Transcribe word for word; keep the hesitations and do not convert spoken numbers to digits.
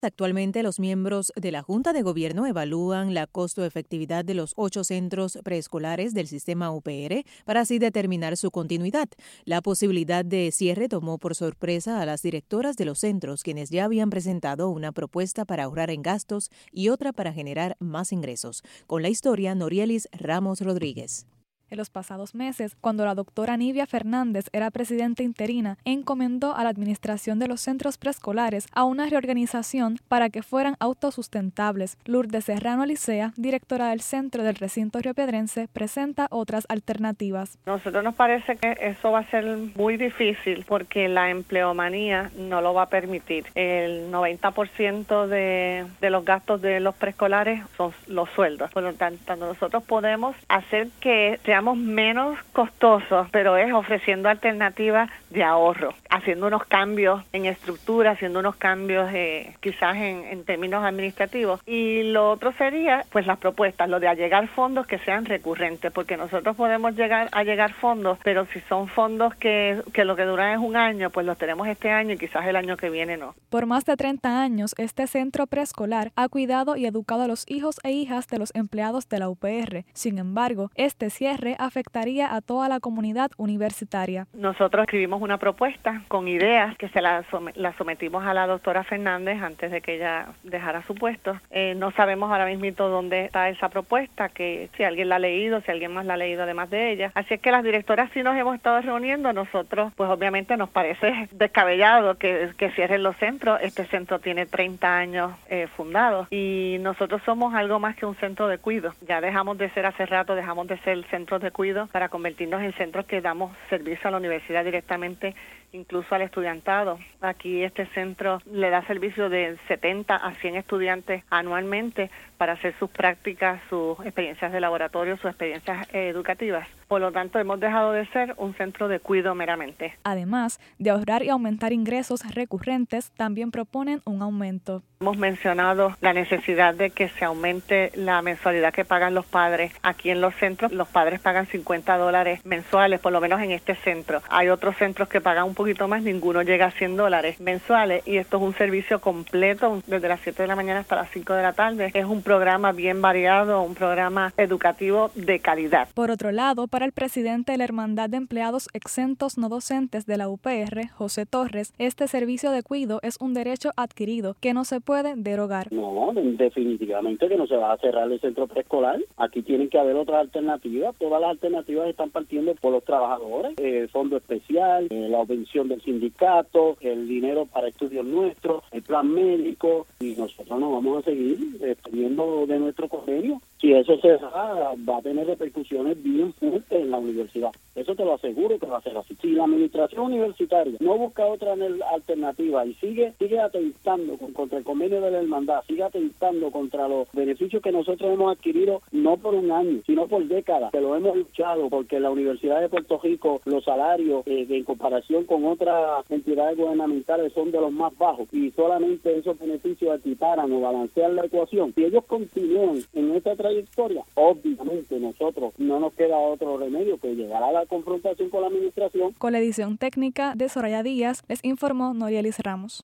Actualmente, los miembros de la Junta de Gobierno evalúan la costo-efectividad de los ocho centros preescolares del sistema U P R para así determinar su continuidad. La posibilidad de cierre tomó por sorpresa a las directoras de los centros, quienes ya habían presentado una propuesta para ahorrar en gastos y otra para generar más ingresos. Con la historia, Norielis Ramos Rodríguez. En los pasados meses, cuando la doctora Nivia Fernández era presidenta interina, encomendó a la administración de los centros preescolares a una reorganización para que fueran autosustentables. Lourdes Serrano Alicea, directora del centro del recinto riopedrense, presenta otras alternativas. A nosotros nos parece que eso va a ser muy difícil porque la empleomanía no lo va a permitir. El noventa por ciento de, de los gastos de los preescolares son los sueldos. Por lo tanto, nosotros podemos hacer que sea menos costosos, pero es ofreciendo alternativas de ahorro, haciendo unos cambios en estructura, haciendo unos cambios eh, quizás en, en términos administrativos. Y lo otro sería, pues las propuestas, lo de allegar fondos que sean recurrentes, porque nosotros podemos llegar a llegar fondos, pero si son fondos que, que lo que duran es un año, pues los tenemos este año y quizás el año que viene no. Por más de treinta años, este centro preescolar ha cuidado y educado a los hijos e hijas de los empleados de la U P R. Sin embargo, este cierre afectaría a toda la comunidad universitaria. Nosotros escribimos una propuesta con ideas que se la, som- la sometimos a la doctora Fernández antes de que ella dejara su puesto. Eh, no sabemos ahora mismo dónde está esa propuesta, que si alguien la ha leído, si alguien más la ha leído además de ella. Así es que las directoras sí nos hemos estado reuniendo. Nosotros, pues obviamente nos parece descabellado que, que cierren los centros. Este centro tiene treinta años eh, fundado y nosotros somos algo más que un centro de cuidado. Ya dejamos de ser hace rato, dejamos de ser centros de cuidado para convertirnos en centros que damos servicio a la universidad directamente, incluso al estudiantado. Aquí este centro le da servicio de setenta a cien estudiantes anualmente para hacer sus prácticas, sus experiencias de laboratorio, sus experiencias eh, educativas. Por lo tanto, hemos dejado de ser un centro de cuidado meramente. Además de ahorrar y aumentar ingresos recurrentes, también proponen un aumento. Hemos mencionado la necesidad de que se aumente la mensualidad que pagan los padres. Aquí en los centros, los padres pagan cincuenta dólares mensuales, por lo menos en este centro. Hay otros centros que pagan un poquito más, ninguno llega a cien dólares mensuales y esto es un servicio completo desde las siete de la mañana hasta las cinco de la tarde. Es un programa bien variado, un programa educativo de calidad. Por otro lado, para el presidente de la Hermandad de Empleados Exentos No Docentes de la U P R, José Torres, este servicio de cuidado es un derecho adquirido que no se puede derogar. No, definitivamente que no se va a cerrar el centro preescolar. Aquí tienen que haber otras alternativas. Todas las alternativas están partiendo por los trabajadores. El fondo especial, eh, la obtención del sindicato, el dinero para estudios nuestros, el plan médico, y nosotros nos vamos a seguir dependiendo de nuestro convenio. Si eso se da, va a tener repercusiones bien fuertes en la universidad. Eso te lo aseguro que va a ser así. Si la administración universitaria no busca otra alternativa y sigue sigue atentando con, contra el convenio de la hermandad, sigue atentando contra los beneficios que nosotros hemos adquirido, no por un año, sino por décadas, que lo hemos luchado, porque en la Universidad de Puerto Rico los salarios eh, en comparación con otras entidades gubernamentales son de los más bajos y solamente esos beneficios equiparan o balancean la ecuación. Si ellos continúan en esta trayectoria, obviamente nosotros no nos queda otro remedio que llegar a la confrontación con la administración. Con la edición técnica de Soraya Díaz, les informó Norielis Ramos.